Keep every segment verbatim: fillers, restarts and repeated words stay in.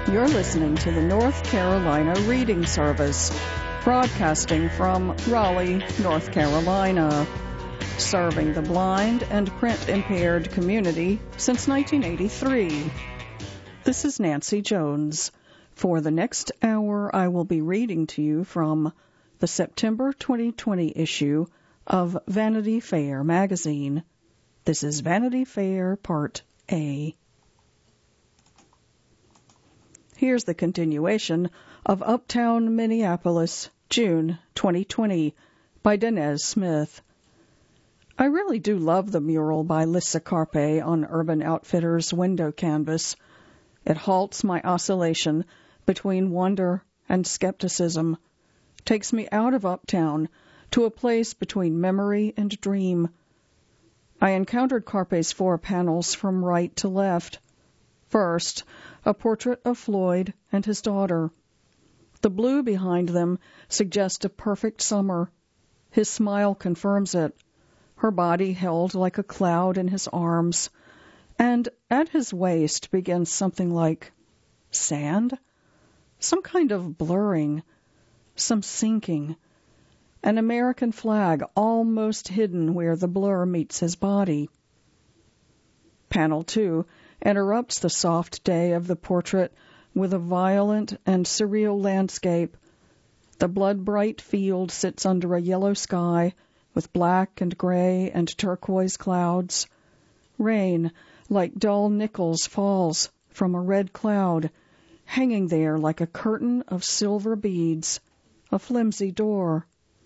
You're listening to the North Carolina Reading Service, broadcasting from Raleigh, North Carolina, serving the blind and print-impaired community since nineteen eighty-three. This is Nancy Jones. For the next hour, I will be reading to you from the September twenty twenty issue of Vanity Fair magazine. This is Vanity Fair Part A. Here's the continuation of Uptown Minneapolis, June twenty twenty, by Danez Smith. I really do love the mural by Lissa Carpe on Urban Outfitters' window canvas. It halts my oscillation between wonder and skepticism, takes me out of Uptown to a place between memory and dream. I encountered Carpe's four panels from right to left. First, a portrait of Floyd and his daughter. The blue behind them suggests a perfect summer. His smile confirms it, her body held like a cloud in his arms, and at his waist begins something like sand, some kind of blurring, some sinking, an American flag almost hidden where the blur meets his body. Panel two interrupts the soft day of the portrait with a violent and surreal landscape. The blood-bright field sits under a yellow sky with black and gray and turquoise clouds. Rain, like dull nickels, falls from a red cloud, hanging there like a curtain of silver beads, a flimsy door.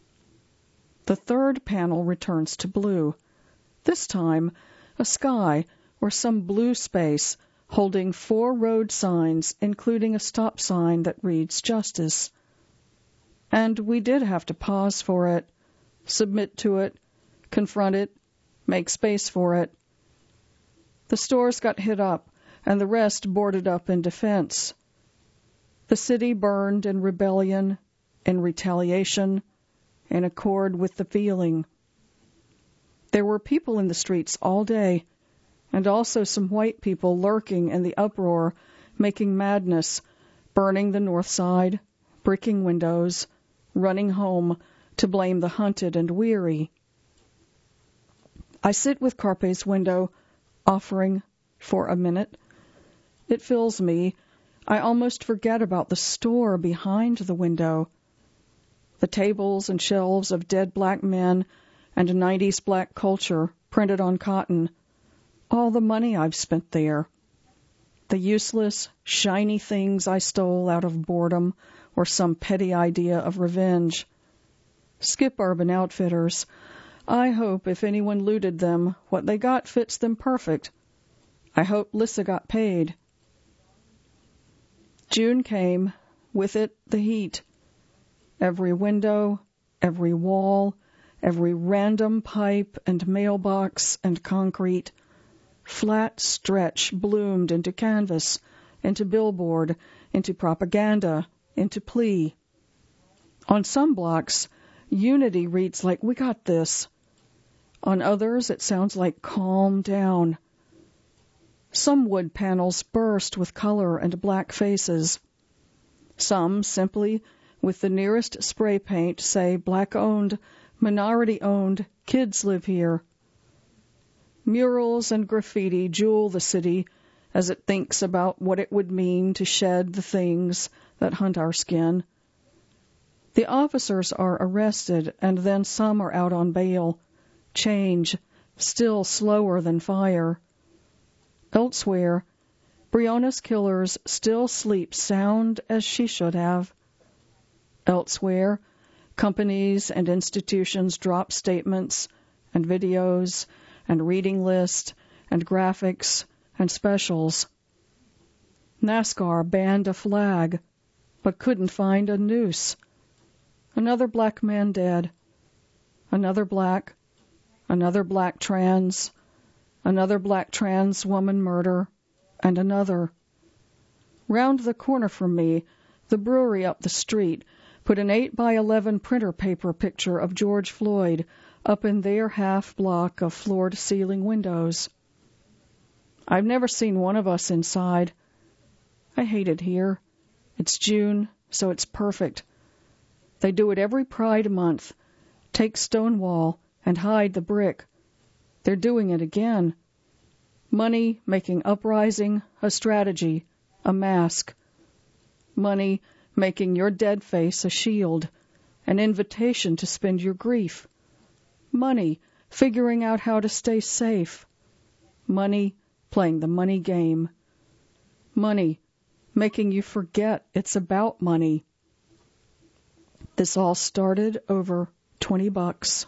The third panel returns to blue, this time a sky or some blue space holding four road signs, including a stop sign that reads Justice. And we did have to pause for it, submit to it, confront it, make space for it. The stores got hit up, and the rest boarded up in defense. The city burned in rebellion, in retaliation, in accord with the feeling. There were people in the streets all day, and also some white people lurking in the uproar, making madness, burning the north side, bricking windows, running home to blame the hunted and weary. I sit with Carpe's window, offering for a minute. It fills me. I almost forget about the store behind the window. The tables and shelves of dead black men and nineties black culture printed on cotton. All the money I've spent there. The useless, shiny things I stole out of boredom or some petty idea of revenge. Skip Urban Outfitters. I hope if anyone looted them, what they got fits them perfect. I hope Lissa got paid. June came, with it the heat. Every window, every wall, every random pipe and mailbox and concrete, flat stretch bloomed into canvas, into billboard, into propaganda, into plea. On some blocks, unity reads like, "We got this." On others, it sounds like, "Calm down." Some wood panels burst with color and black faces. Some simply, with the nearest spray paint, say, "Black-owned, minority-owned, kids live here." Murals and graffiti jewel the city as it thinks about what it would mean to shed the things that hunt our skin. The officers are arrested, and then some are out on bail. Change, still slower than fire. Elsewhere, Breonna's killers still sleep sound as she should have. Elsewhere, companies and institutions drop statements and videos and reading lists and graphics and specials. NASCAR banned a flag, but couldn't find a noose. Another black man dead. Another black. Another black trans. Another black trans woman murder. And another. Round the corner from me, the brewery up the street put an eight by eleven printer paper picture of George Floyd up in their half block of floored-ceiling windows. I've never seen one of us inside. I hate it here. It's June, so it's perfect. They do it every Pride month. Take Stonewall and hide the brick. They're doing it again. Money making uprising a strategy, a mask. Money making your dead face a shield, an invitation to spend your grief. Money figuring out how to stay safe. Money playing the money game. Money making you forget it's about money. This all started over twenty bucks.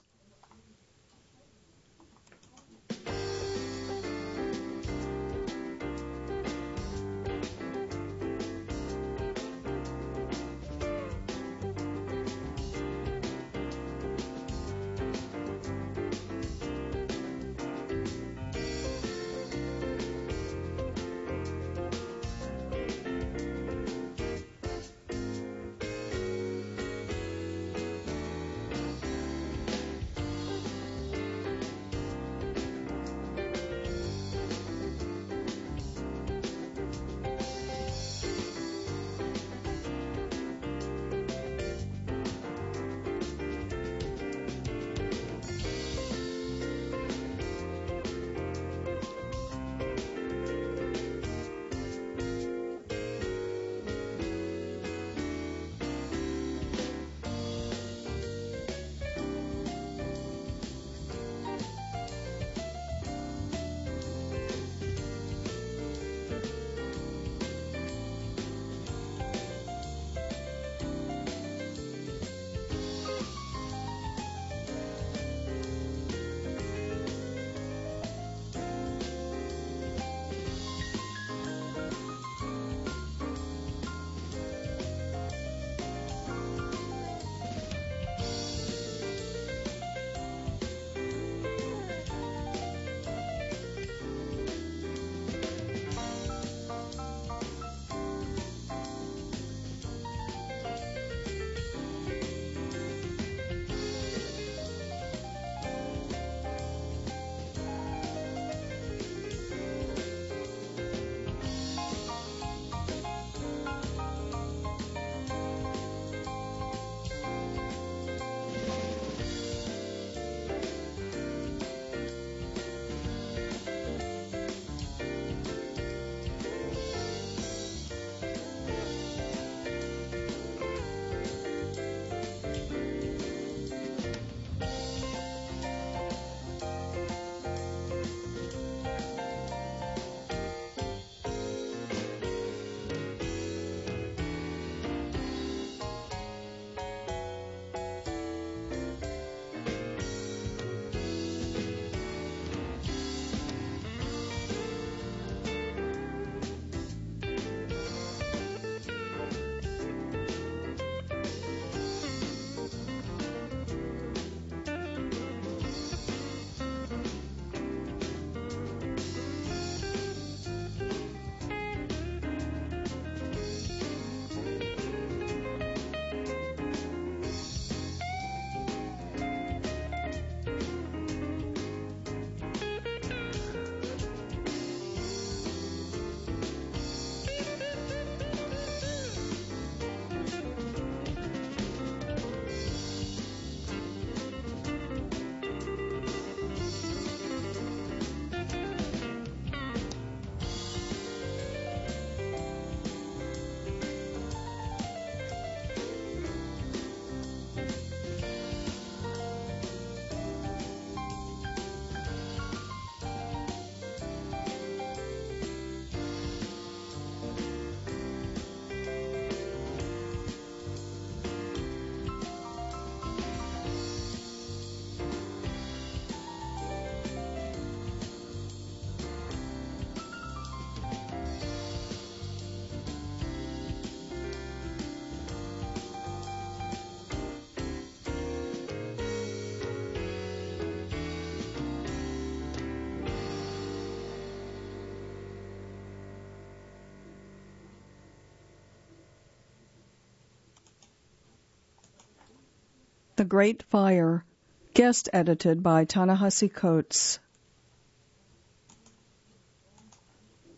The Great Fire, guest edited by Ta-Nehisi Coates.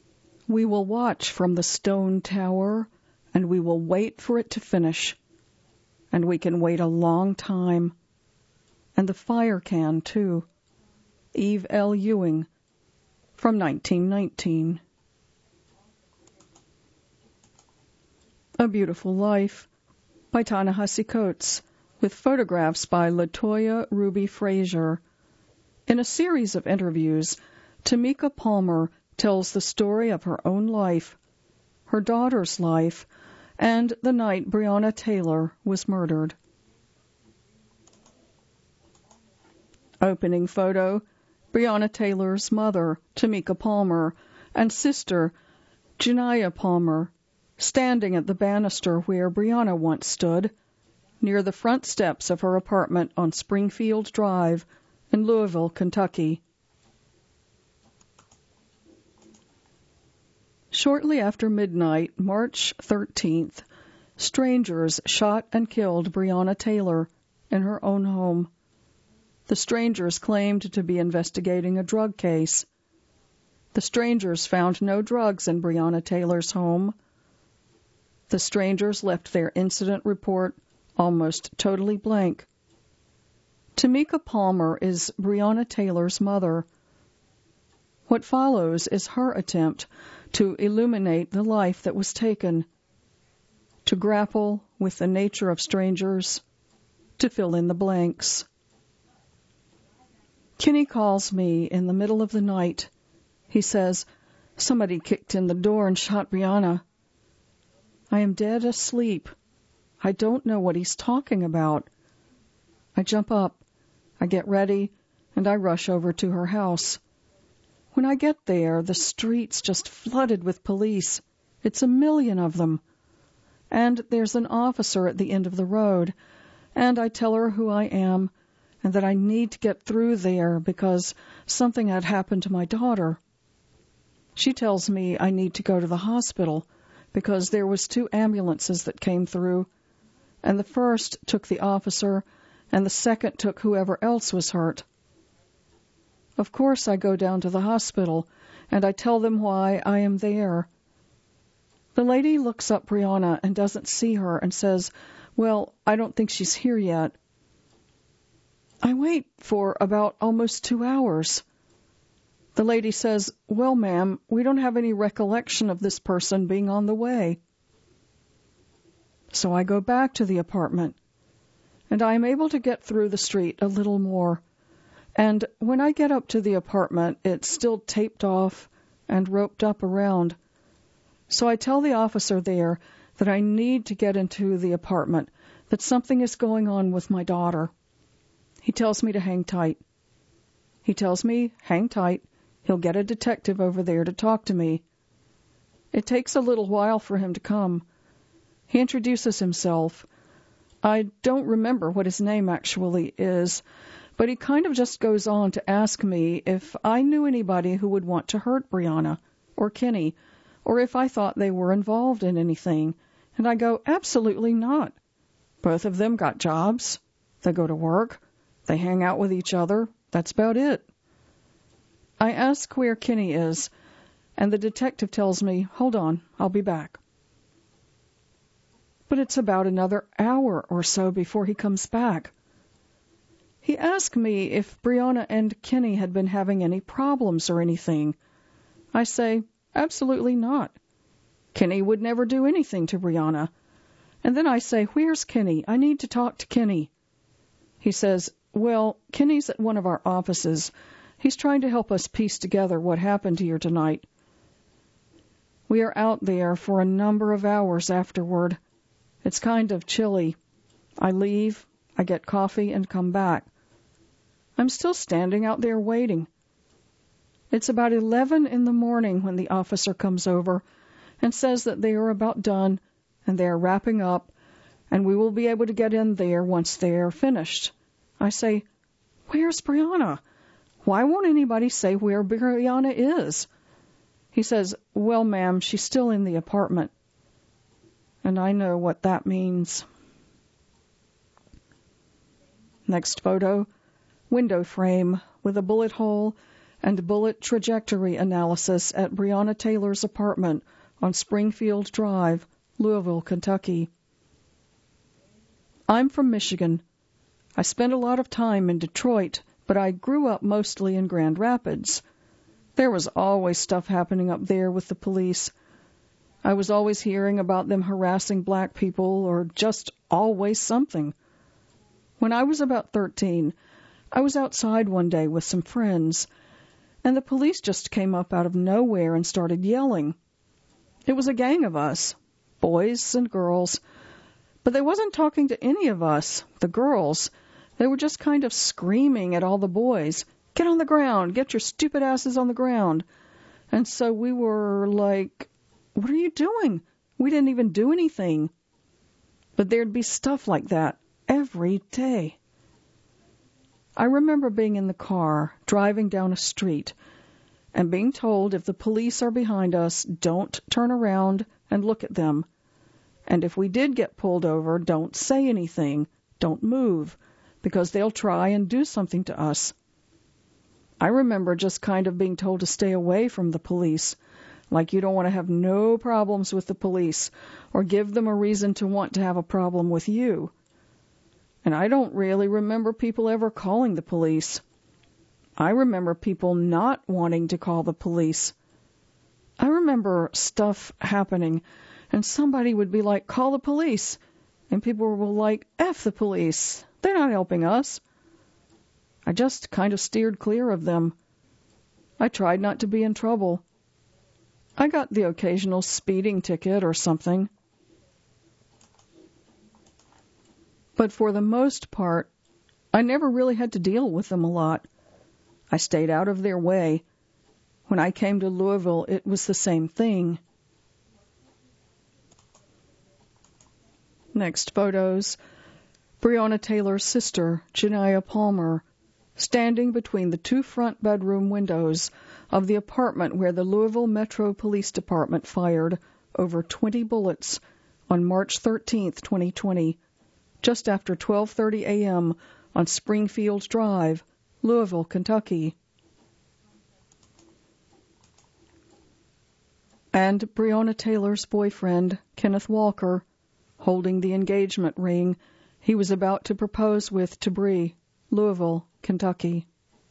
We will watch from the stone tower, and we will wait for it to finish. And we can wait a long time. And the fire can, too. Eve L. Ewing, from nineteen nineteen. A Beautiful Life, by Ta-Nehisi Coates, with photographs by Latoya Ruby Frazier. In a series of interviews, Tamika Palmer tells the story of her own life, her daughter's life, and the night Breonna Taylor was murdered. Opening photo, Breonna Taylor's mother, Tamika Palmer, and sister, Janiah Palmer, standing at the banister where Breonna once stood, near the front steps of her apartment on Springfield Drive in Louisville, Kentucky. Shortly after midnight, March thirteenth, strangers shot and killed Breonna Taylor in her own home. The strangers claimed to be investigating a drug case. The strangers found no drugs in Breonna Taylor's home. The strangers left their incident report almost totally blank. Tamika Palmer is Breonna Taylor's mother. What follows is her attempt to illuminate the life that was taken, to grapple with the nature of strangers, to fill in the blanks. Kenny calls me in the middle of the night. He says, "Somebody kicked in the door and shot Breonna." I am dead asleep. I don't know what he's talking about. I jump up, I get ready, and I rush over to her house. When I get there, the street's just flooded with police. It's a million of them. And there's an officer at the end of the road, and I tell her who I am and that I need to get through there because something had happened to my daughter. She tells me I need to go to the hospital because there was two ambulances that came through, and the first took the officer, and the second took whoever else was hurt. Of course, I go down to the hospital, and I tell them why I am there. The lady looks up Breonna and doesn't see her and says, "Well, I don't think she's here yet." I wait for about almost two hours. The lady says, "Well, ma'am, we don't have any recollection of this person being on the way." So I go back to the apartment, and I am able to get through the street a little more. And when I get up to the apartment, it's still taped off and roped up around. So I tell the officer there that I need to get into the apartment, that something is going on with my daughter. He tells me to hang tight. He tells me, hang tight. He'll get a detective over there to talk to me. It takes a little while for him to come. He introduces himself. I don't remember what his name actually is, but he kind of just goes on to ask me if I knew anybody who would want to hurt Breonna or Kenny, or if I thought they were involved in anything. And I go, absolutely not. Both of them got jobs. They go to work. They hang out with each other. That's about it. I ask where Kenny is, and the detective tells me, "Hold on, I'll be back." But it's about another hour or so before he comes back. He asked me if Breonna and Kenny had been having any problems or anything. I say, absolutely not. Kenny would never do anything to Breonna. And then I say, "Where's Kenny? I need to talk to Kenny." He says, "Well, Kenny's at one of our offices. He's trying to help us piece together what happened here tonight." We are out there for a number of hours afterward. It's kind of chilly. I leave, I get coffee, and come back. I'm still standing out there waiting. It's about eleven in the morning when the officer comes over and says that they are about done and they are wrapping up, and we will be able to get in there once they are finished. I say, "Where's Breonna? Why won't anybody say where Breonna is?" He says, "Well, ma'am, she's still in the apartment." And I know what that means. Next photo, window frame with a bullet hole and bullet trajectory analysis at Breonna Taylor's apartment on Springfield Drive, Louisville, Kentucky. I'm from Michigan. I spent a lot of time in Detroit, but I grew up mostly in Grand Rapids. There was always stuff happening up there with the police. I was always hearing about them harassing black people, or just always something. When I was about thirteen, I was outside one day with some friends, and the police just came up out of nowhere and started yelling. It was a gang of us, boys and girls, but they wasn't talking to any of us, the girls. They were just kind of screaming at all the boys, "Get on the ground, get your stupid asses on the ground." And so we were like, "What are you doing? We didn't even do anything." But there'd be stuff like that every day. I remember being in the car, driving down a street, and being told if the police are behind us, don't turn around and look at them. And if we did get pulled over, don't say anything, don't move, because they'll try and do something to us. I remember just kind of being told to stay away from the police, like you don't want to have no problems with the police, or give them a reason to want to have a problem with you. And I don't really remember people ever calling the police. I remember people not wanting to call the police. I remember stuff happening, and somebody would be like, "Call the police." And people were like, "F the police. They're not helping us." I just kind of steered clear of them. I tried not to be in trouble. I got the occasional speeding ticket or something. But for the most part, I never really had to deal with them a lot. I stayed out of their way. When I came to Louisville, it was the same thing. Next photos. Breonna Taylor's sister, Janiah Palmer, standing between the two front bedroom windows of the apartment where the Louisville Metro Police Department fired over twenty bullets on March thirteenth, twenty twenty, just after twelve thirty a.m. on Springfield Drive, Louisville, Kentucky. And Breonna Taylor's boyfriend, Kenneth Walker, holding the engagement ring he was about to propose with to Bree, Louisville, Kentucky.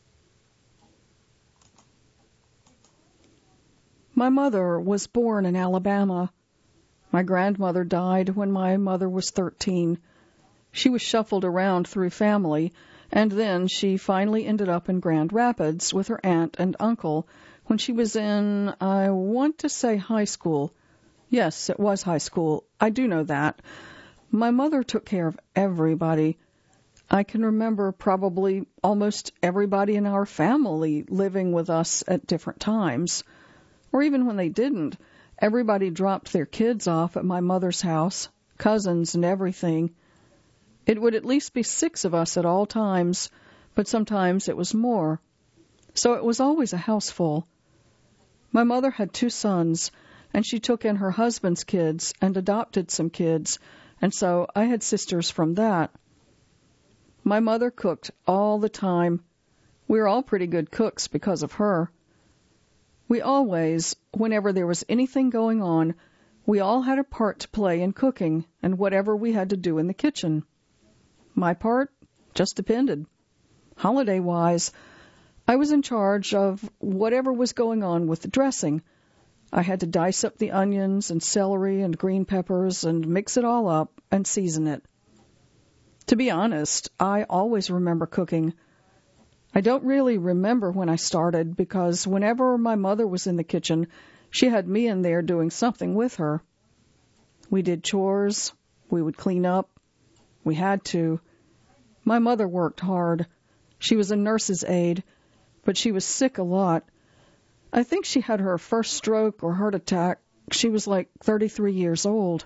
My mother was born in Alabama. My grandmother died when my mother was thirteen. She was shuffled around through family, and then she finally ended up in Grand Rapids with her aunt and uncle when she was in, I want to say, high school. Yes, it was high school. I do know that. My mother took care of everybody. I can remember probably almost everybody in our family living with us at different times. Or even when they didn't, everybody dropped their kids off at my mother's house, cousins and everything. It would at least be six of us at all times, but sometimes it was more. So it was always a house full. My mother had two sons, and she took in her husband's kids and adopted some kids, and so I had sisters from that. My mother cooked all the time. We were all pretty good cooks because of her. We always, whenever there was anything going on, we all had a part to play in cooking and whatever we had to do in the kitchen. My part just depended. Holiday-wise, I was in charge of whatever was going on with the dressing. I had to dice up the onions and celery and green peppers and mix it all up and season it. To be honest, I always remember cooking. I don't really remember when I started because whenever my mother was in the kitchen, she had me in there doing something with her. We did chores. We would clean up. We had to. My mother worked hard. She was a nurse's aide, but she was sick a lot. I think she had her first stroke or heart attack. She was like thirty-three years old.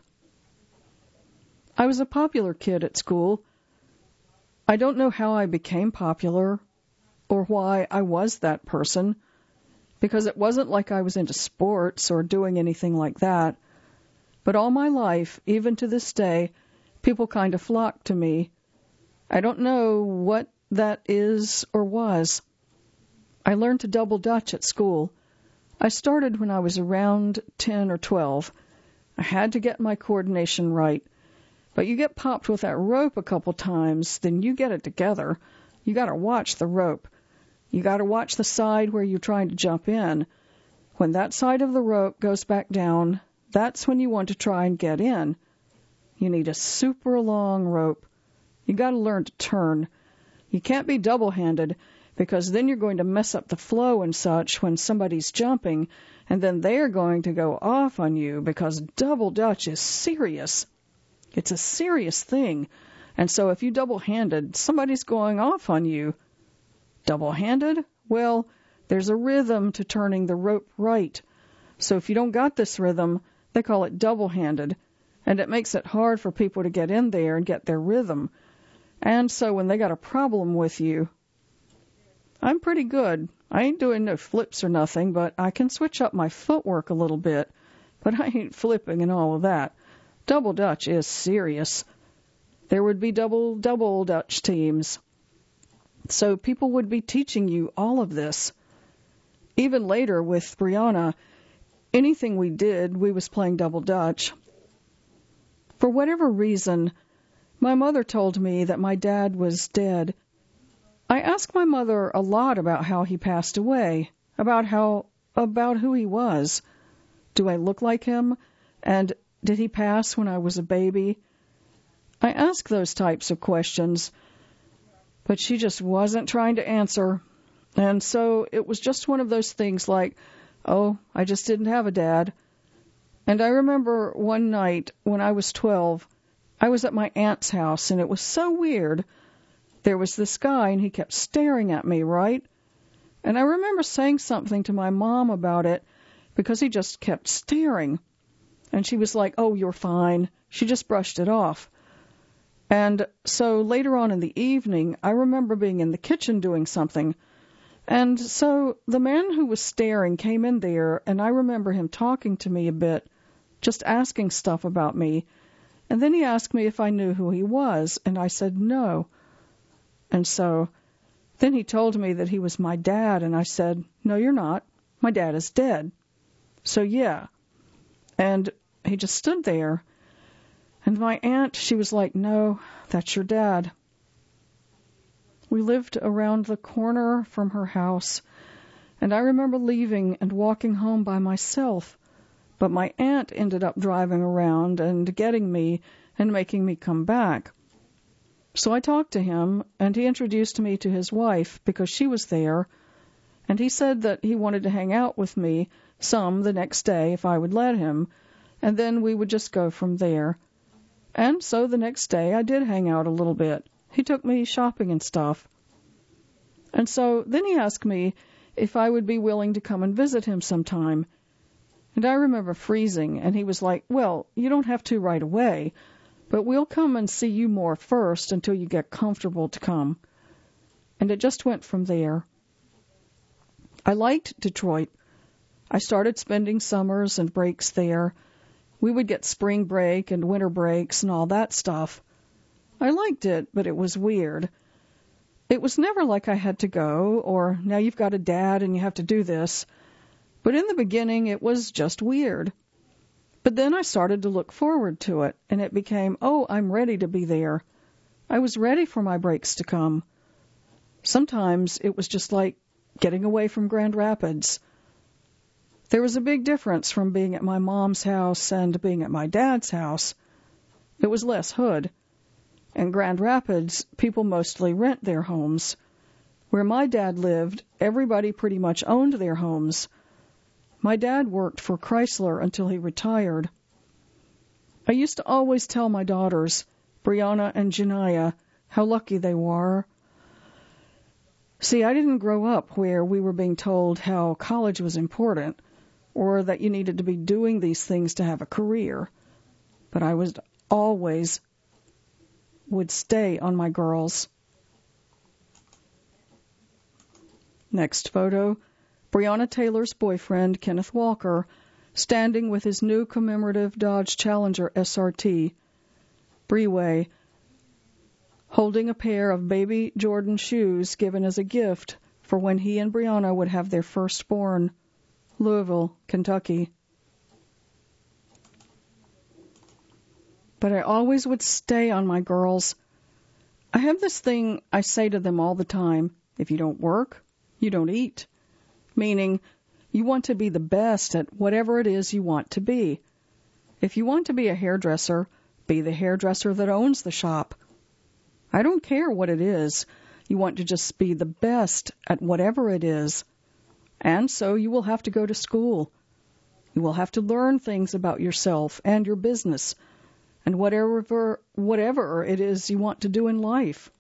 I was a popular kid at school. I don't know how I became popular or why I was that person, because it wasn't like I was into sports or doing anything like that. But all my life, even to this day, people kind of flocked to me. I don't know what that is or was. I learned to double Dutch at school. I started when I was around ten or twelve. I had to get my coordination right. But you get popped with that rope a couple times, then you get it together. You got to watch the rope. You got to watch the side where you're trying to jump in. When that side of the rope goes back down, that's when you want to try and get in. You need a super long rope. You got to learn to turn. You can't be double-handed, because then you're going to mess up the flow and such when somebody's jumping, and then they're going to go off on you, because double Dutch is serious. It's a serious thing. And so if you double-handed, somebody's going off on you. Double-handed? Well, there's a rhythm to turning the rope right. So if you don't got this rhythm, they call it double-handed. And it makes it hard for people to get in there and get their rhythm. And so when they got a problem with you, I'm pretty good. I ain't doing no flips or nothing, but I can switch up my footwork a little bit. But I ain't flipping and all of that. Double Dutch is serious. There would be double, double Dutch teams. So people would be teaching you all of this. Even later with Brianna, anything we did, we was playing double Dutch. For whatever reason, my mother told me that my dad was dead. I asked my mother a lot about how he passed away, about how, about who he was. Do I look like him? And did he pass when I was a baby? I asked those types of questions, but she just wasn't trying to answer. And so it was just one of those things like, oh, I just didn't have a dad. And I remember one night when I was twelve, I was at my aunt's house, and it was so weird. There was this guy, and he kept staring at me, right? And I remember saying something to my mom about it because he just kept staring. And she was like, oh, you're fine. She just brushed it off. And so later on in the evening, I remember being in the kitchen doing something. And so the man who was staring came in there, and I remember him talking to me a bit, just asking stuff about me. And then he asked me if I knew who he was, and I said no. And so then he told me that he was my dad, and I said, no, you're not. My dad is dead. So yeah. And he just stood there. And my aunt, she was like, no, that's your dad. We lived around the corner from her house, and I remember leaving and walking home by myself. But my aunt ended up driving around and getting me and making me come back. So I talked to him, and he introduced me to his wife because she was there, and he said that he wanted to hang out with me some the next day if I would let him, and then we would just go from there. And so the next day I did hang out a little bit. He took me shopping and stuff. And so then he asked me if I would be willing to come and visit him sometime. And I remember freezing, and he was like, well, you don't have to right away, but we'll come and see you more first until you get comfortable to come. And it just went from there. I liked Detroit. I started spending summers and breaks there. We would get spring break and winter breaks and all that stuff. I liked it, but it was weird. It was never like I had to go, or now you've got a dad and you have to do this. But in the beginning, it was just weird. But then I started to look forward to it, and it became, oh, I'm ready to be there. I was ready for my breaks to come. Sometimes it was just like getting away from Grand Rapids. There was a big difference from being at my mom's house and being at my dad's house. It was less hood. In Grand Rapids, people mostly rent their homes. Where my dad lived, everybody pretty much owned their homes. My dad worked for Chrysler until he retired. I used to always tell my daughters, Brianna and Janiyah, how lucky they were. See, I didn't grow up where we were being told how college was important or that you needed to be doing these things to have a career. But I was always would stay on my girls. Next photo, Brianna Taylor's boyfriend, Kenneth Walker, standing with his new commemorative Dodge Challenger S R T, Breeway, holding a pair of baby Jordan shoes given as a gift for when he and Brianna would have their firstborn, Louisville, Kentucky. But I always would stay on my girls. I have this thing I say to them all the time: if you don't work, you don't eat. Meaning, you want to be the best at whatever it is you want to be. If you want to be a hairdresser, be the hairdresser that owns the shop. I don't care what it is. You want to just be the best at whatever it is. And so you will have to go to school. You will have to learn things about yourself and your business and whatever whatever it is you want to do in life.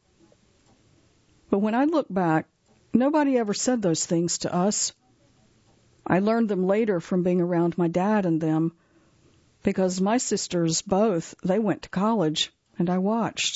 But when I look back, nobody ever said those things to us. I learned them later from being around my dad and them, because my sisters both, they went to college, and I watched.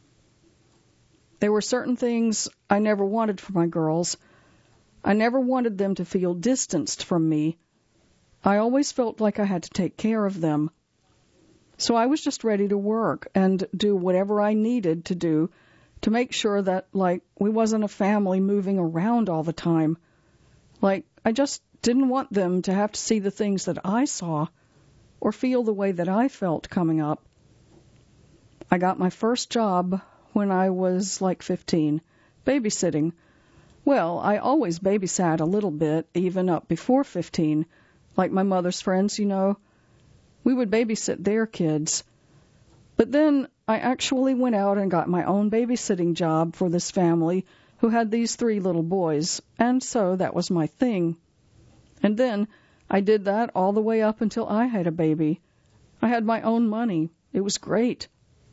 There were certain things I never wanted for my girls. I never wanted them to feel distanced from me. I always felt like I had to take care of them. So I was just ready to work and do whatever I needed to do to make sure that, like, we wasn't a family moving around all the time. Like, I just didn't want them to have to see the things that I saw or feel the way that I felt coming up. I got my first job when I was like fifteen, babysitting. Well, I always babysat a little bit, even up before fifteen, like my mother's friends, you know. We would babysit their kids. But then I actually went out and got my own babysitting job for this family who had these three little boys, and so that was my thing. And then I did that all the way up until I had a baby. I had my own money. It was great.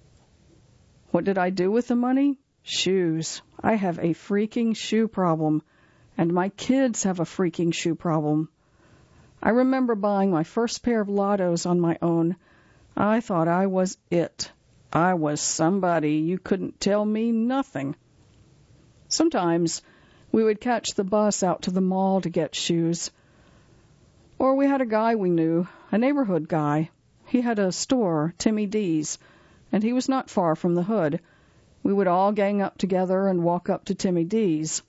What did I do with the money? Shoes. I have a freaking shoe problem, and my kids have a freaking shoe problem. I remember buying my first pair of Lottos on my own. I thought I was it. I was somebody. You couldn't tell me nothing. Sometimes we would catch the bus out to the mall to get shoes. Or we had a guy we knew, a neighborhood guy. He had a store, Timmy D's, and he was not far from the hood. We would all gang up together and walk up to Timmy D's.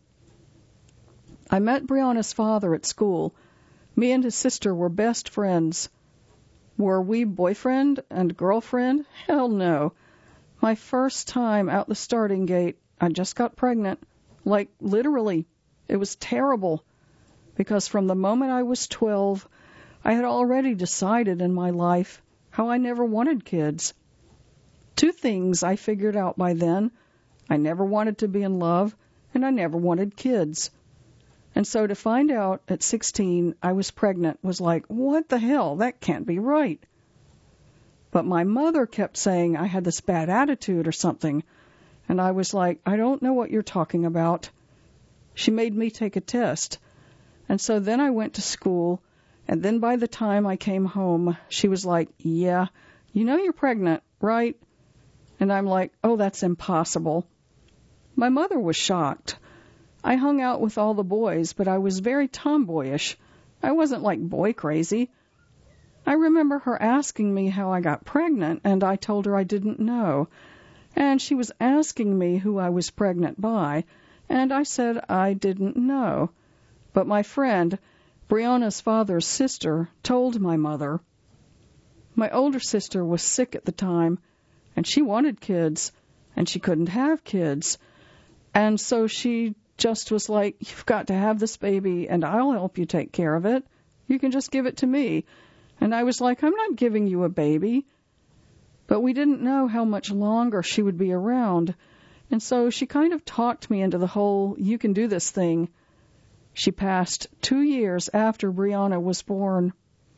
I met Brianna's father at school. Me and his sister were best friends. Were we boyfriend and girlfriend? Hell no. My first time out the starting gate, I just got pregnant. Like, literally. It was terrible. Because from the moment I was twelve, I had already decided in my life how I never wanted kids. Two things I figured out by then. I never wanted to be in love, and I never wanted kids. And so to find out at sixteen I was pregnant was like, what the hell? That can't be right. But my mother kept saying I had this bad attitude or something. And I was like, I don't know what you're talking about. She made me take a test. And so then I went to school. And then by the time I came home, she was like, yeah, you know you're pregnant, right? And I'm like, oh, that's impossible. My mother was shocked. I hung out with all the boys, but I was very tomboyish. I wasn't like boy crazy. I remember her asking me how I got pregnant, and I told her I didn't know. And she was asking me who I was pregnant by, and I said I didn't know. But my friend, Brianna's father's sister, told my mother. My older sister was sick at the time, and she wanted kids, and she couldn't have kids. And so she just was like, you've got to have this baby, and I'll help you take care of it. You can just give it to me. And I was like, I'm not giving you a baby. But we didn't know how much longer she would be around. And so she kind of talked me into the whole, you can do this thing. She passed two years after Brianna was born.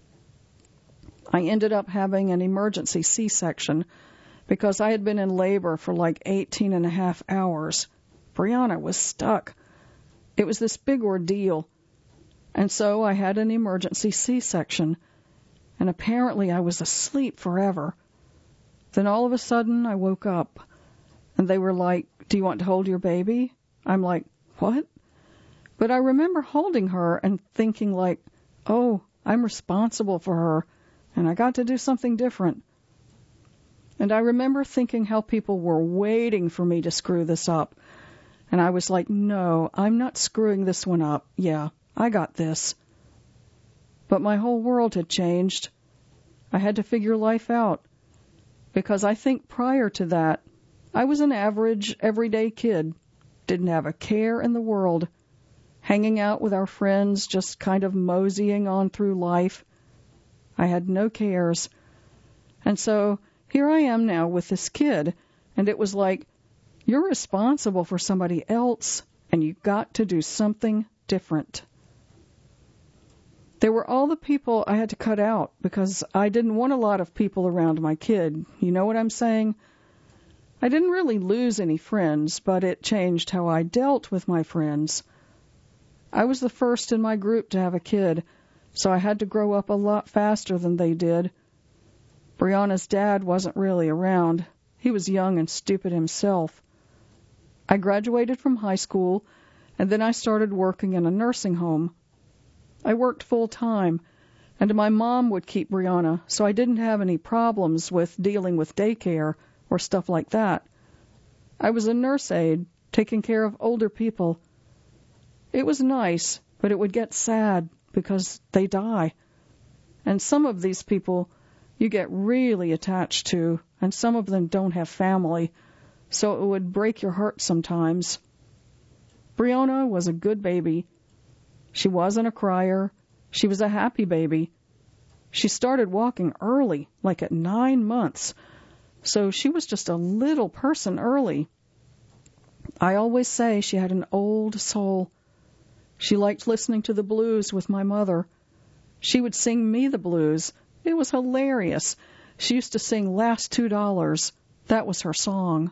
I ended up having an emergency C-section because I had been in labor for like eighteen and a half hours. Brianna was stuck. It was this big ordeal. And so I had an emergency C-section. And apparently I was asleep forever. Then all of a sudden I woke up. And they were like, do you want to hold your baby? I'm like, what? But I remember holding her and thinking like, oh, I'm responsible for her. And I got to do something different. And I remember thinking how people were waiting for me to screw this up. And I was like, no, I'm not screwing this one up. Yeah, I got this. But my whole world had changed. I had to figure life out. Because I think prior to that, I was an average, everyday kid. Didn't have a care in the world. Hanging out with our friends, just kind of moseying on through life. I had no cares. And so here I am now with this kid, and it was like, you're responsible for somebody else, and you've got to do something different. There were all the people I had to cut out because I didn't want a lot of people around my kid. You know what I'm saying? I didn't really lose any friends, but it changed how I dealt with my friends. I was the first in my group to have a kid, so I had to grow up a lot faster than they did. Brianna's dad wasn't really around. He was young and stupid himself. I graduated from high school, and then I started working in a nursing home. I worked full time, and my mom would keep Brianna, so I didn't have any problems with dealing with daycare or stuff like that. I was a nurse aide, taking care of older people. It was nice, but it would get sad because they die. And some of these people you get really attached to, and some of them don't have family, so it would break your heart sometimes. Brianna was a good baby. She wasn't a crier. She was a happy baby. She started walking early, like at nine months, so she was just a little person early. I always say she had an old soul. She liked listening to the blues with my mother. She would sing me the blues. It was hilarious. She used to sing Last Two Dollars. That was her song.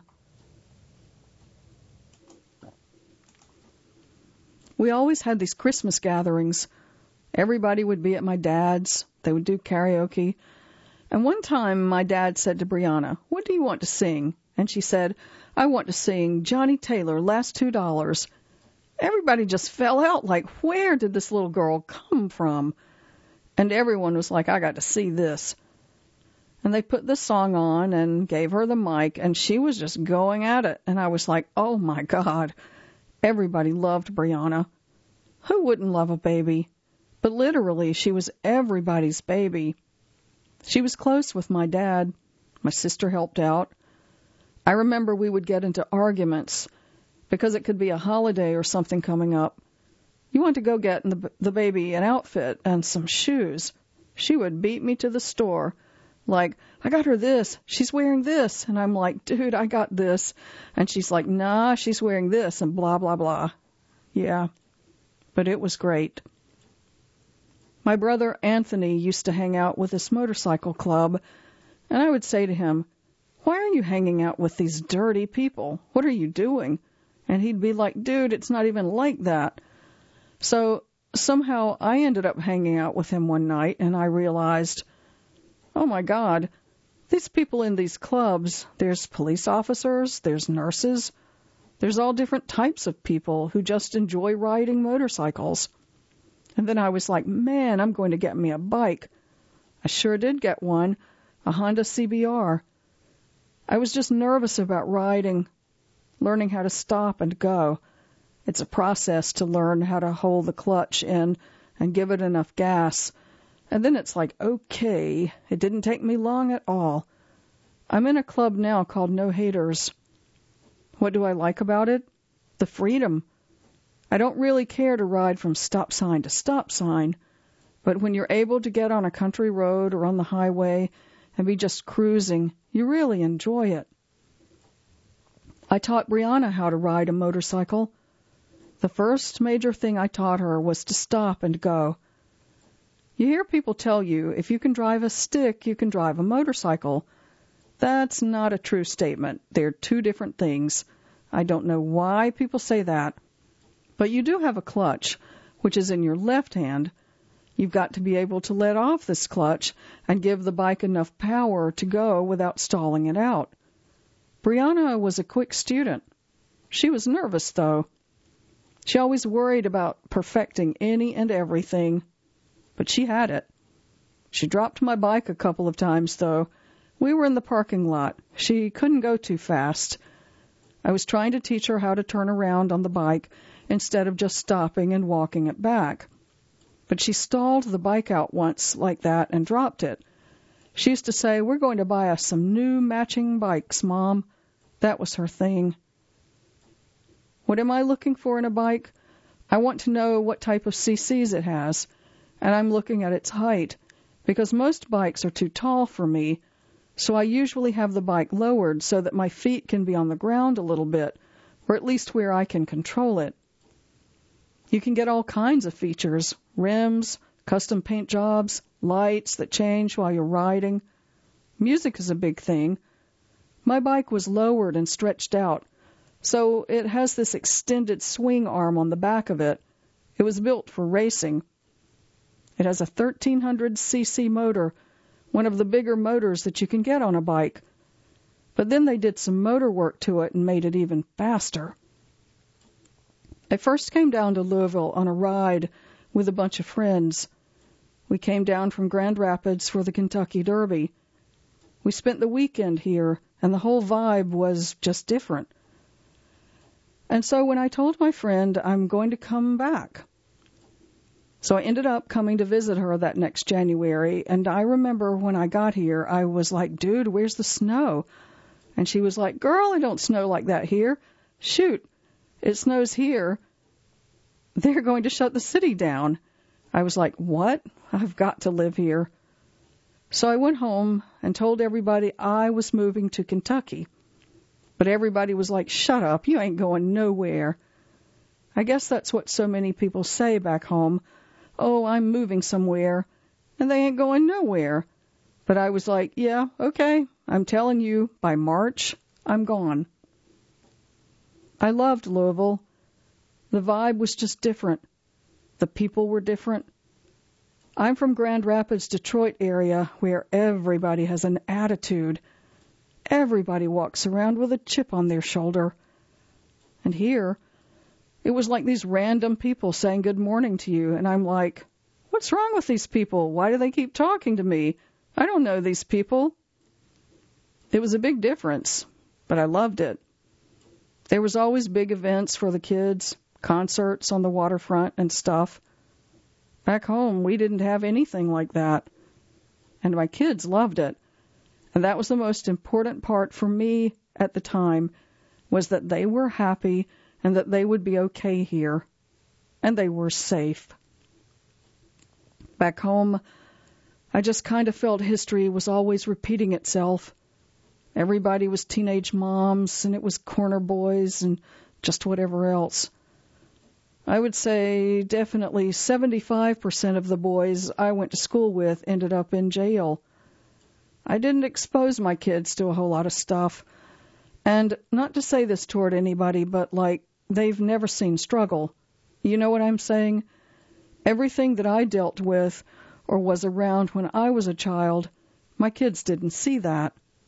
We always had these Christmas gatherings. Everybody would be at my dad's. They would do karaoke. And one time my dad said to Brianna, "What do you want to sing?" And she said, "I want to sing Johnny Taylor, Last Two Dollars." Everybody just fell out like, where did this little girl come from? And everyone was like, I got to see this. And they put the song on and gave her the mic, and she was just going at it. And I was like, oh, my God. Everybody loved Brianna. Who wouldn't love a baby? But literally, she was everybody's baby. She was close with my dad. My sister helped out. I remember we would get into arguments because it could be a holiday or something coming up. You want to go get the, the baby an outfit and some shoes. She would beat me to the store. Like, I got her this. She's wearing this. And I'm like, dude, I got this. And she's like, nah, she's wearing this and blah, blah, blah. Yeah, but it was great. My brother Anthony used to hang out with this motorcycle club. And I would say to him, why are you hanging out with these dirty people? What are you doing? And he'd be like, dude, it's not even like that. So somehow I ended up hanging out with him one night, and I realized, oh, my God, these people in these clubs, there's police officers, there's nurses, there's all different types of people who just enjoy riding motorcycles. And then I was like, man, I'm going to get me a bike. I sure did get one, a Honda C B R. I was just nervous about riding, learning how to stop and go. It's a process to learn how to hold the clutch in and give it enough gas. And then it's like, okay, it didn't take me long at all. I'm in a club now called No Haters. What do I like about it? The freedom. I don't really care to ride from stop sign to stop sign, but when you're able to get on a country road or on the highway and be just cruising, you really enjoy it. I taught Brianna how to ride a motorcycle. The first major thing I taught her was to stop and go. You hear people tell you, if you can drive a stick, you can drive a motorcycle. That's not a true statement. They're two different things. I don't know why people say that. But you do have a clutch, which is in your left hand. You've got to be able to let off this clutch and give the bike enough power to go without stalling it out. Brianna was a quick student. She was nervous, though. She always worried about perfecting any and everything, but she had it. She dropped my bike a couple of times, though. We were in the parking lot. She couldn't go too fast. I was trying to teach her how to turn around on the bike instead of just stopping and walking it back. But she stalled the bike out once like that and dropped it. She used to say, "We're going to buy us some new matching bikes, Mom." That was her thing. What am I looking for in a bike? I want to know what type of C Cs it has, and I'm looking at its height, because most bikes are too tall for me, so I usually have the bike lowered so that my feet can be on the ground a little bit, or at least where I can control it. You can get all kinds of features, rims, custom paint jobs, lights that change while you're riding. Music is a big thing. My bike was lowered and stretched out, so it has this extended swing arm on the back of it. It was built for racing. It has a thirteen hundred c c motor, one of the bigger motors that you can get on a bike. But then they did some motor work to it and made it even faster. I first came down to Louisville on a ride with a bunch of friends. We came down from Grand Rapids for the Kentucky Derby. We spent the weekend here, and the whole vibe was just different. And so when I told my friend I'm going to come back, so I ended up coming to visit her that next January, and I remember when I got here, I was like, "Dude, where's the snow?" And she was like, "Girl, it don't snow like that here. Shoot, it snows here. They're going to shut the city down." I was like, "What? I've got to live here." So I went home and told everybody I was moving to Kentucky. But everybody was like, "Shut up, you ain't going nowhere." I guess that's what so many people say back home. "Oh, I'm moving somewhere," and they ain't going nowhere. But I was like, "Yeah, okay, I'm telling you, by March, I'm gone." I loved Louisville. The vibe was just different. The people were different. I'm from Grand Rapids, Detroit area, where everybody has an attitude. Everybody walks around with a chip on their shoulder. And here, it was like these random people saying good morning to you, and I'm like, what's wrong with these people? Why do they keep talking to me? I don't know these people. It was a big difference, but I loved it. There was always big events for the kids, concerts on the waterfront and stuff. Back home, we didn't have anything like that. And my kids loved it. And that was the most important part for me at the time, was that they were happy and that they would be okay here. And they were safe. Back home, I just kind of felt history was always repeating itself. Everybody was teenage moms, and it was corner boys, and just whatever else. I would say definitely seventy-five percent of the boys I went to school with ended up in jail. I didn't expose my kids to a whole lot of stuff. And not to say this toward anybody, but like, they've never seen struggle. You know what I'm saying? Everything that I dealt with or was around when I was a child, my kids didn't see that.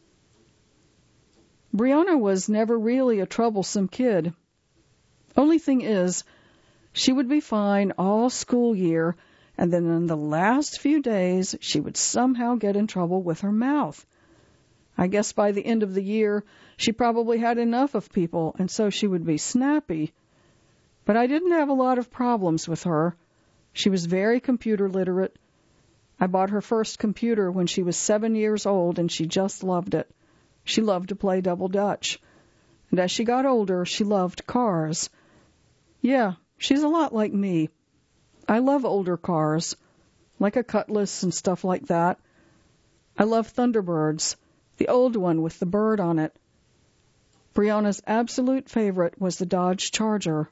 Brianna was never really a troublesome kid. Only thing is, she would be fine all school year, and then in the last few days, she would somehow get in trouble with her mouth. I guess by the end of the year, she probably had enough of people, and so she would be snappy. But I didn't have a lot of problems with her. She was very computer literate. I bought her first computer when she was seven years old, and she just loved it. She loved to play double dutch. And as she got older, she loved cars. Yeah, she's a lot like me. I love older cars, like a Cutlass and stuff like that. I love Thunderbirds, the old one with the bird on it. Brianna's absolute favorite was the Dodge Charger.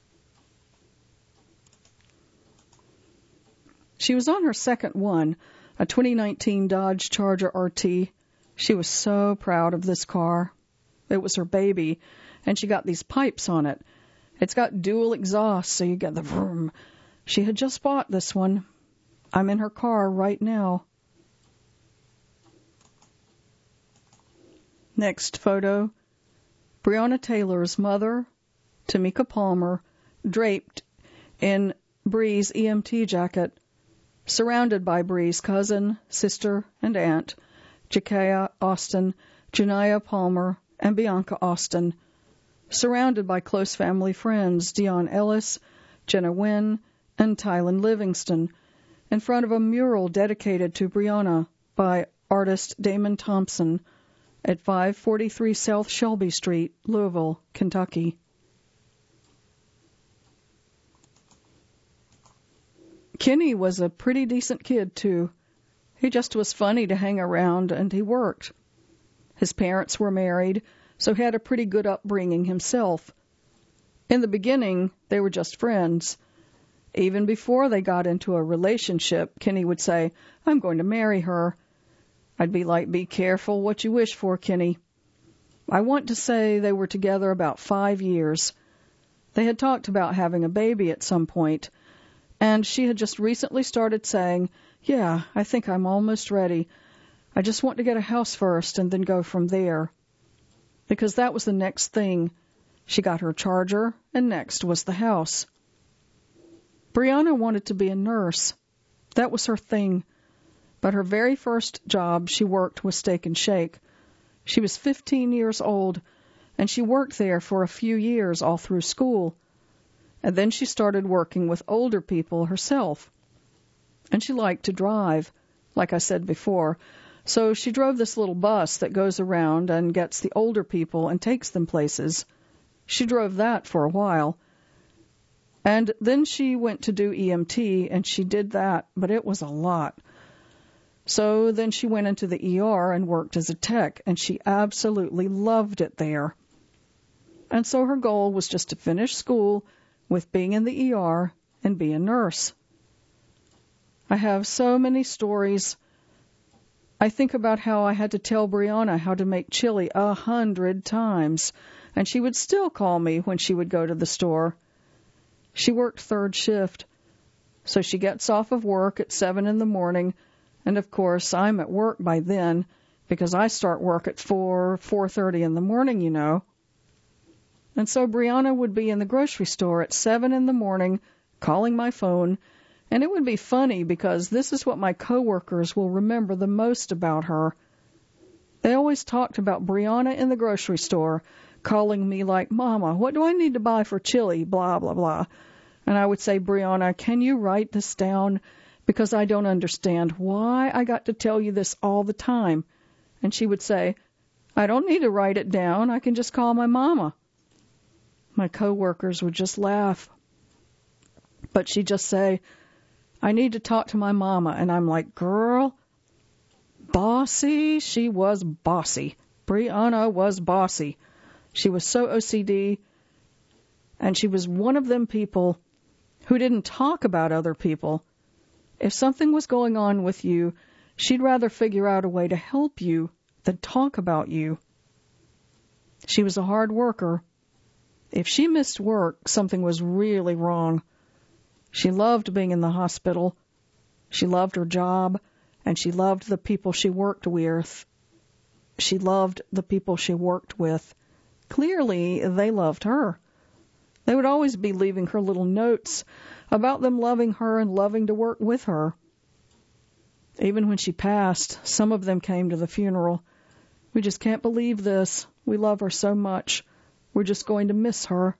She was on her second one, a twenty nineteen Dodge Charger R T. She was so proud of this car. It was her baby, and she got these pipes on it. It's got dual exhaust, so you get the vroom. She had just bought this one. I'm in her car right now. Next photo. Breonna Taylor's mother, Tamika Palmer, draped in Bree's E M T jacket, surrounded by Bree's cousin, sister, and aunt, Jakaya Austin, Janiyah Palmer, and Bianca Austin. surrounded by close family friends, Dion Ellis, Jenna Wynn, and Tylen Livingston, in front of a mural dedicated to Breonna by artist Damon Thompson at five forty-three South Shelby Street, Louisville, Kentucky. Kenny was a pretty decent kid, too. He just was funny to hang around, and he worked. His parents were married, so he had a pretty good upbringing himself. In the beginning, they were just friends. Even before they got into a relationship, Kenny would say, "I'm going to marry her." I'd be like, "Be careful what you wish for, Kenny." I want to say they were together about five years. They had talked about having a baby at some point, and she had just recently started saying, "Yeah, I think I'm almost ready. I just want to get a house first and then go from there." Because that was the next thing. She got her charger, and next was the house. Breonna wanted to be a nurse. That was her thing. But her very first job she worked was Steak and Shake. She was fifteen years old, and she worked there for a few years all through school. And then she started working with older people herself. And she liked to drive, like I said before. So she drove this little bus that goes around and gets the older people and takes them places. She drove that for a while. And then she went to do E M T, and she did that, but it was a lot. So then she went into the E R and worked as a tech, and she absolutely loved it there. And so her goal was just to finish school with being in the E R and be a nurse. I have so many stories. I think about how I had to tell Breonna how to make chili a hundred times, and she would still call me when she would go to the store. She worked third shift, so she gets off of work at seven in the morning, and of course I'm at work by then because I start work at four, four thirty in the morning, you know. And so Breonna would be in the grocery store at seven in the morning calling my phone, and it would be funny because this is what my coworkers will remember the most about her. They always talked about Breonna in the grocery store, calling me like, "Mama, what do I need to buy for chili?" Blah, blah, blah. And I would say, "Breonna, can you write this down? Because I don't understand why I got to tell you this all the time." And she would say, "I don't need to write it down. I can just call my mama." My coworkers would just laugh. But she'd just say, "I need to talk to my mama." And I'm like, "Girl, bossy." She was bossy. Breonna was bossy. She was so O C D, and she was one of them people who didn't talk about other people. If something was going on with you, she'd rather figure out a way to help you than talk about you. She was a hard worker. If she missed work, something was really wrong. She loved being in the hospital. She loved her job, and she loved the people she worked with. She loved the people she worked with. Clearly, they loved her. They would always be leaving her little notes about them loving her and loving to work with her. Even when she passed, some of them came to the funeral. "We just can't believe this. We love her so much. We're just going to miss her."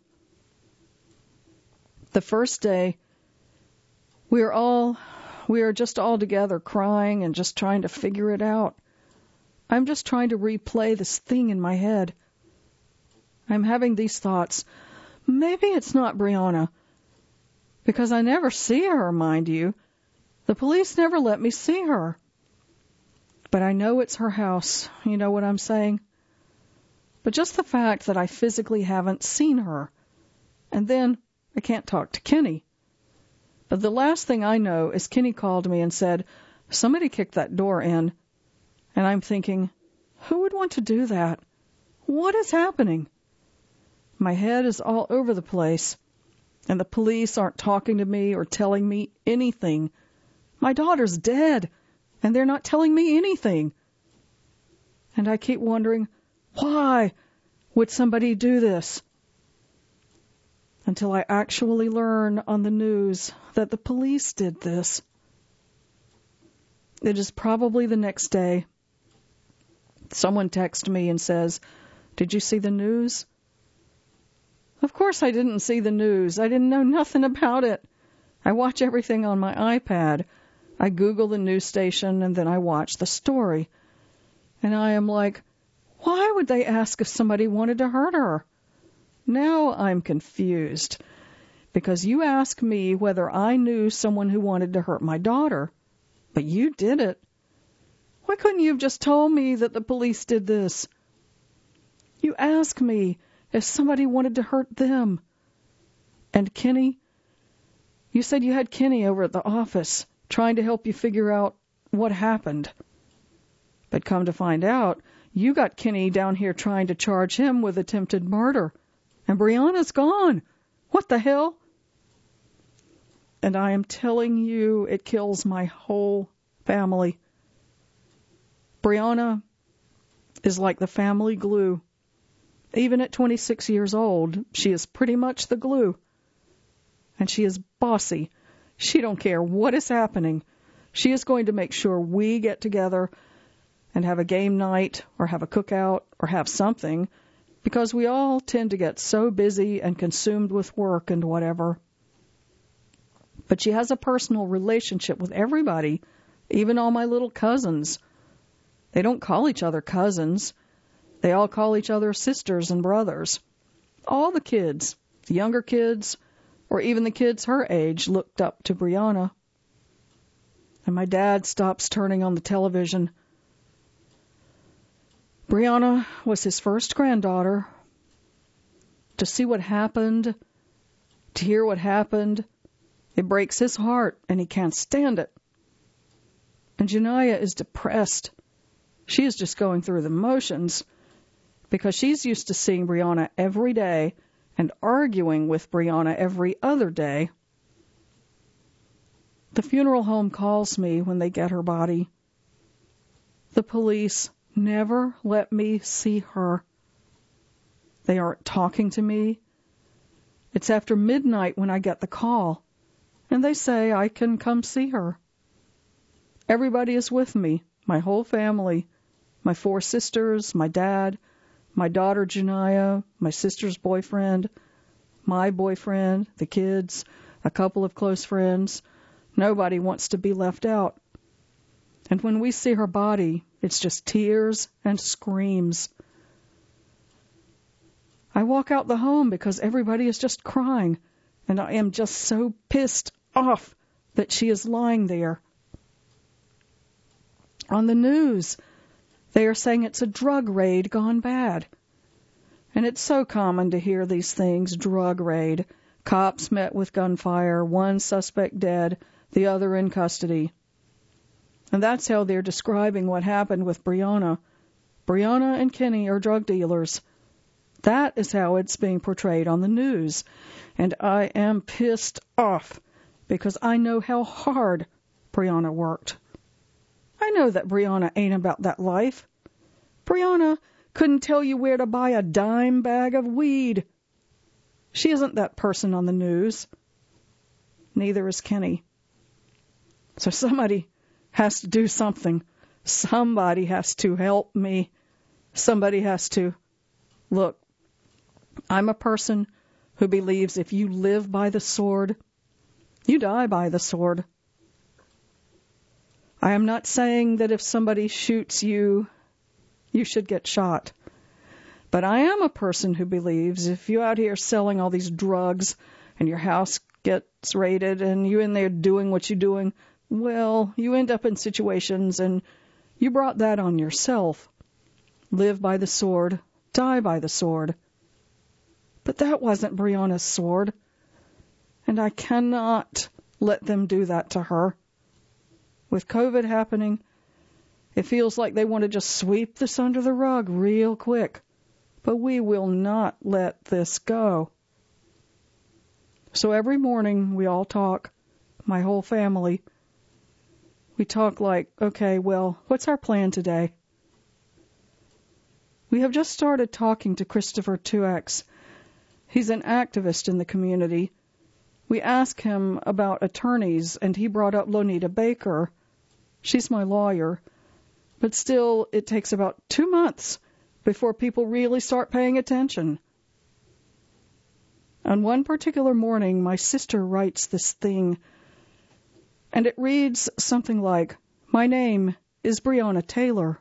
The first day, we are all, we are just all together crying and just trying to figure it out. I'm just trying to replay this thing in my head. I'm having these thoughts. Maybe it's not Breonna, because I never see her, mind you. The police never let me see her. But I know it's her house. You know what I'm saying? But just the fact that I physically haven't seen her. And then I can't talk to Kenny. But the last thing I know is Kenny called me and said, "Somebody kicked that door in." And I'm thinking, who would want to do that? What is happening? My head is all over the place, and the police aren't talking to me or telling me anything. My daughter's dead, and they're not telling me anything. And I keep wondering, why would somebody do this? Until I actually learn on the news that the police did this. It is probably the next day. Someone texts me and says, "Did you see the news?" Of course I didn't see the news. I didn't know nothing about it. I watch everything on my iPad. I Google the news station and then I watch the story. And I am like, why would they ask if somebody wanted to hurt her? Now I'm confused. Because you asked me whether I knew someone who wanted to hurt my daughter. But you did it. Why couldn't you have just told me that the police did this? You asked me if somebody wanted to hurt them. And Kenny, you said you had Kenny over at the office trying to help you figure out what happened. But come to find out, you got Kenny down here trying to charge him with attempted murder. And Brianna's gone. What the hell? And I am telling you, it kills my whole family. Brianna is like the family glue. Even at twenty-six years old, she is pretty much the glue. And she is bossy. She don't care what is happening. She is going to make sure we get together and have a game night or have a cookout or have something, because we all tend to get so busy and consumed with work and whatever. But she has a personal relationship with everybody, even all my little cousins. They don't call each other cousins. They all call each other sisters and brothers. All the kids, the younger kids, or even the kids her age, looked up to Brianna. And my dad stops turning on the television. Brianna was his first granddaughter. To see what happened, to hear what happened, it breaks his heart, and he can't stand it. And Janiyah is depressed. She is just going through the motions because she's used to seeing Brianna every day and arguing with Brianna every other day. The funeral home calls me when they get her body. The police never let me see her. They aren't talking to me. It's after midnight when I get the call, and they say I can come see her. Everybody is with me, my whole family, my four sisters, my dad, my daughter Janiyah, my sister's boyfriend, my boyfriend, the kids, a couple of close friends. Nobody wants to be left out. And when we see her body, it's just tears and screams. I walk out the home because everybody is just crying, and I am just so pissed off that she is lying there. On the news, they are saying it's a drug raid gone bad. And it's so common to hear these things, drug raid. Cops met with gunfire, one suspect dead, the other in custody. And that's how they're describing what happened with Brianna. Brianna and Kenny are drug dealers. That is how it's being portrayed on the news. And I am pissed off because I know how hard Brianna worked. I know that Brianna ain't about that life. Brianna couldn't tell you where to buy a dime bag of weed. She isn't that person on the news. Neither is Kenny. So somebody has to do something. Somebody has to help me. Somebody has to. Look, I'm a person who believes if you live by the sword, you die by the sword. I am not saying that if somebody shoots you, you should get shot. But I am a person who believes if you're out here selling all these drugs and your house gets raided and you're in there doing what you're doing, well, you end up in situations and you brought that on yourself. Live by the sword, die by the sword. But that wasn't Brianna's sword. And I cannot let them do that to her. With COVID happening, it feels like they want to just sweep this under the rug real quick. But we will not let this go. So every morning we all talk, my whole family. We talk like, okay, well, what's our plan today? We have just started talking to Christopher Tuax. He's an activist in the community. We asked him about attorneys, and he brought up Lonita Baker. She's my lawyer. But still, it takes about two months before people really start paying attention. On one particular morning, my sister writes this thing, and it reads something like, "My name is Breonna Taylor."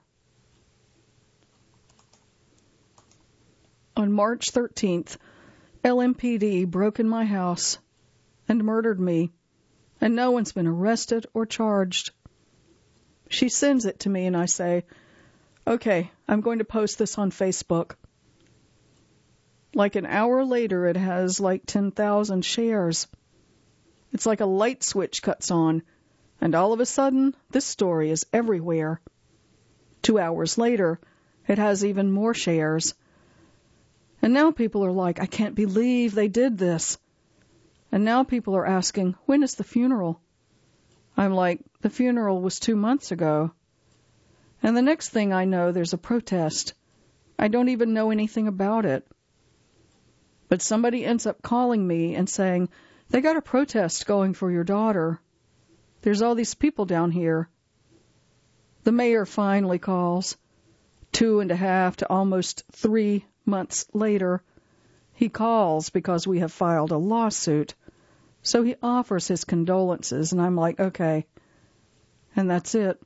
On March thirteenth, L M P D broke in my house and murdered me, and no one's been arrested or charged. She sends it to me, and I say, "Okay, I'm going to post this on Facebook." Like an hour later, it has like ten thousand shares. It's like a light switch cuts on, and all of a sudden, this story is everywhere. Two hours later, it has even more shares. And now people are like, "I can't believe they did this." And now people are asking, "When is the funeral?" I'm like, "The funeral was two months ago." And the next thing I know, there's a protest. I don't even know anything about it. But somebody ends up calling me and saying, "They got a protest going for your daughter. There's all these people down here." The mayor finally calls. Two and a half to almost three months later, he calls because we have filed a lawsuit. So he offers his condolences, and I'm like, okay. And that's it.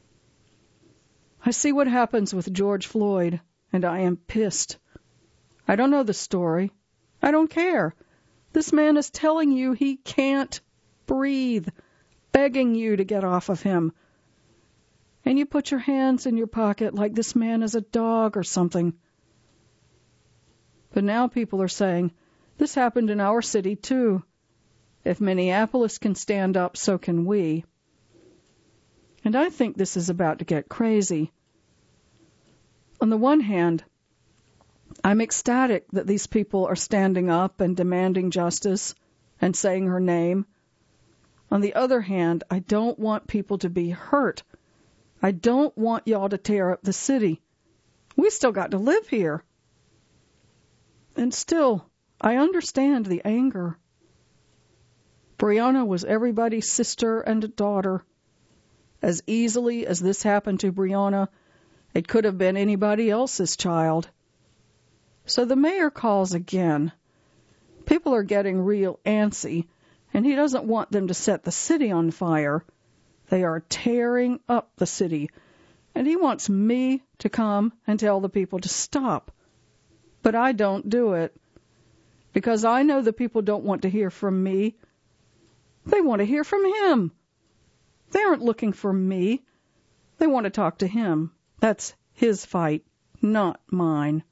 I see what happens with George Floyd, and I am pissed. I don't know the story. I don't care. This man is telling you he can't breathe, begging you to get off of him. And you put your hands in your pocket like this man is a dog or something. But now people are saying, this happened in our city too. If Minneapolis can stand up, so can we. And I think this is about to get crazy. On the one hand, I'm ecstatic that these people are standing up and demanding justice and saying her name. On the other hand, I don't want people to be hurt. I don't want y'all to tear up the city. We still got to live here. And still, I understand the anger. Breonna was everybody's sister and daughter. As easily as this happened to Breonna, it could have been anybody else's child. So the mayor calls again. People are getting real antsy, and he doesn't want them to set the city on fire. They are tearing up the city, and he wants me to come and tell the people to stop. But I don't do it, because I know the people don't want to hear from me. They want to hear from him. They aren't looking for me. They want to talk to him. That's his fight, not mine.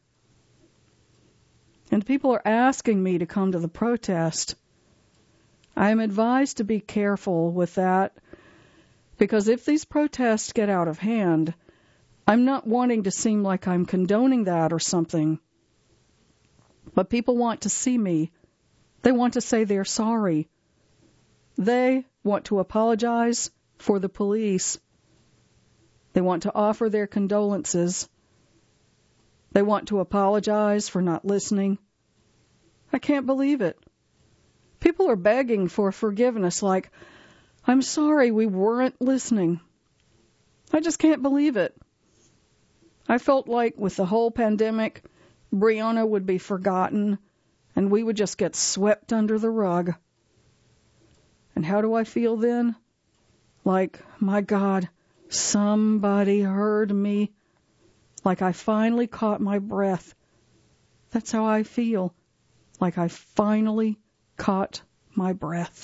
And people are asking me to come to the protest. I am advised to be careful with that, because if these protests get out of hand, I'm not wanting to seem like I'm condoning that or something. But people want to see me. They want to say they're sorry. They want to apologize for the police. They want to offer their condolences. They want to apologize for not listening. I can't believe it. People are begging for forgiveness like, "I'm sorry we weren't listening." I just can't believe it. I felt like with the whole pandemic, Breonna would be forgotten and we would just get swept under the rug. And how do I feel then? Like, my God, somebody heard me. Like I finally caught my breath. That's how I feel. Like I finally caught my breath.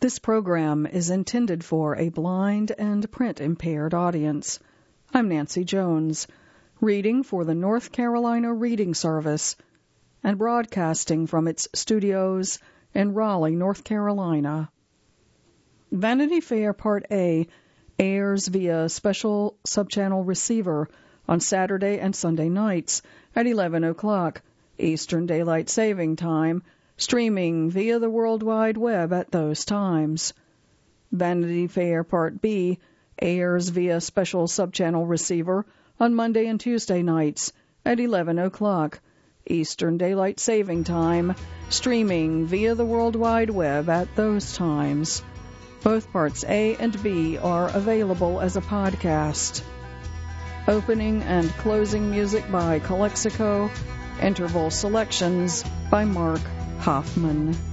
This program is intended for a blind and print-impaired audience. I'm Nancy Jones, reading for the North Carolina Reading Service and broadcasting from its studios in Raleigh, North Carolina. Vanity Fair Part A airs via special subchannel receiver on Saturday and Sunday nights at eleven o'clock Eastern Daylight Saving Time, streaming via the World Wide Web at those times. Vanity Fair Part B airs via special subchannel receiver on Monday and Tuesday nights at eleven o'clock Eastern Daylight Saving Time, streaming via the World Wide Web at those times. Both Parts A and B are available as a podcast. Opening and closing music by Calexico. Interval selections by Mark Hoffman.